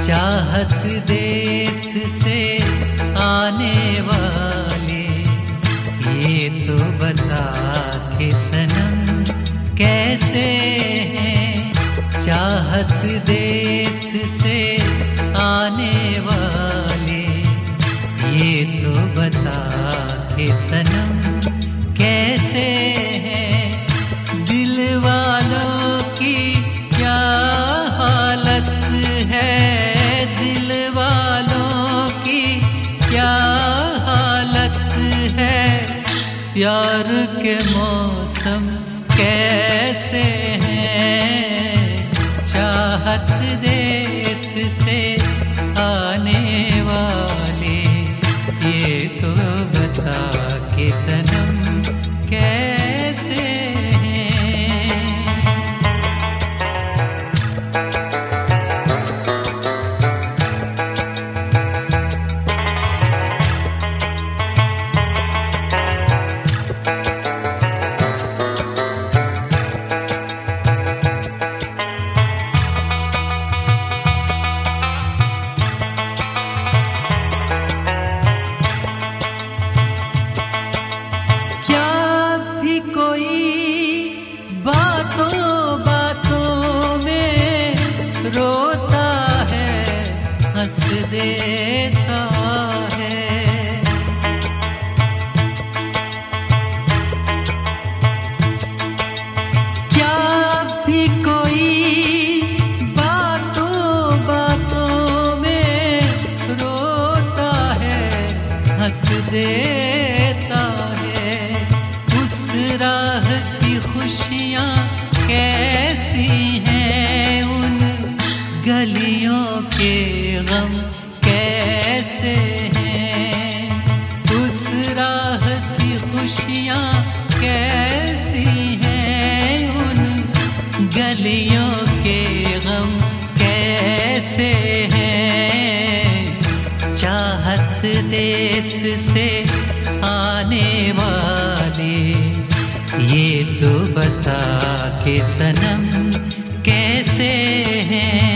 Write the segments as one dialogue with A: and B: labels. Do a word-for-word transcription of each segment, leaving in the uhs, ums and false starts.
A: चाहत देश से आने वाले, ये तो बता के सनम कैसे हैं। चाहत देश से आने वाले, ये तो बता के सनम कैसे हैं। दिल वालों की क्या हालत है, दिल वालों की क्या हालत है। प्यार के मौसम कैसे हैं। चाहत देश से आने वाले, ये तो बता के सनम कैसे देता है। क्या भी कोई बातों बातों में रोता है, हंस देता है। उस राह की खुशियाँ कैसी हैं, उन गलियों के गम कैसे हैं। उस राह की खुशियाँ कैसी हैं, उन गलियों के गम कैसे हैं। चाहत देश से आने वाले, ये तो बता के सनम कैसे हैं।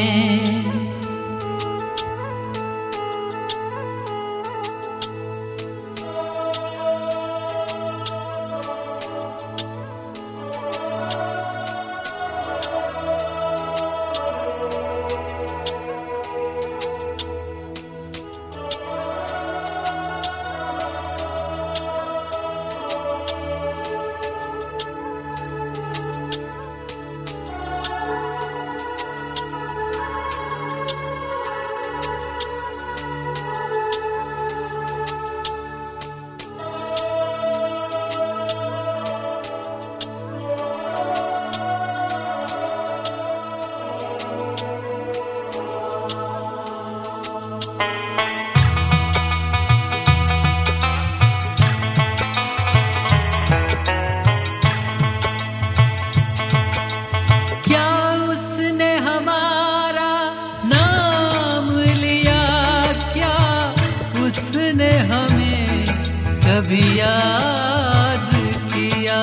A: उसने हमें कभी याद किया।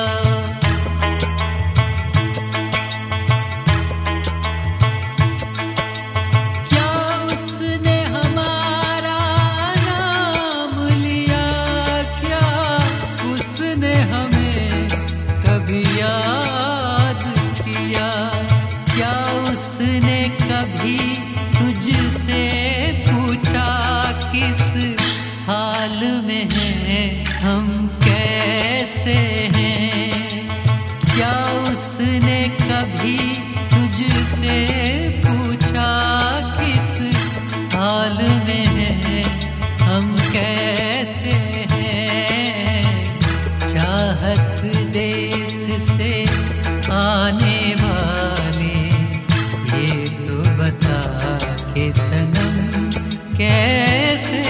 A: क्या उसने हमारा नाम लिया, क्या उसने हमें कभी याद किया। क्या उसने कभी तुझसे पूछा किस हाल में हैं, हम कैसे हैं। क्या उसने कभी तुझसे पूछा किस हाल में हैं, हम कैसे हैं। चाहत देश से आने वाले, ये तो बता के सनम कैसे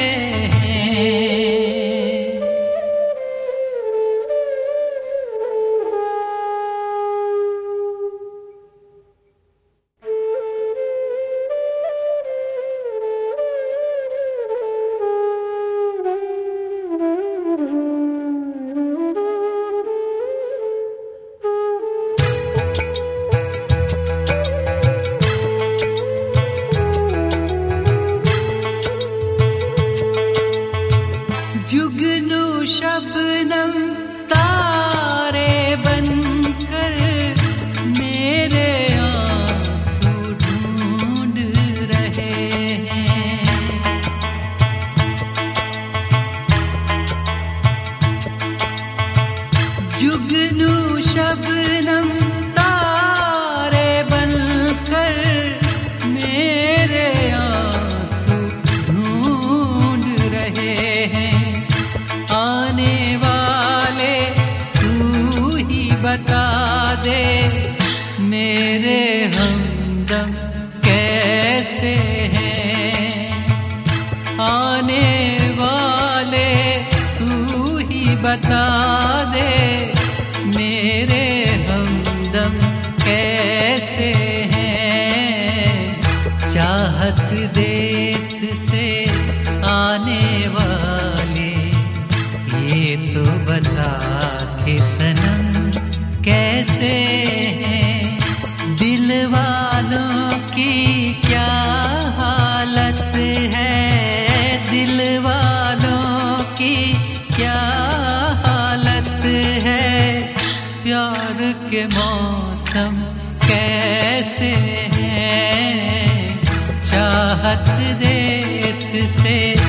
A: कैसे हैं, चाहत देश से आने वाले, ये तो बता के सनम कैसे हैं। दिल वालों की क्या हालत है, दिल वालों की क्या हालत है, प्यार के मौसम कैसे हैं, चाहत देश से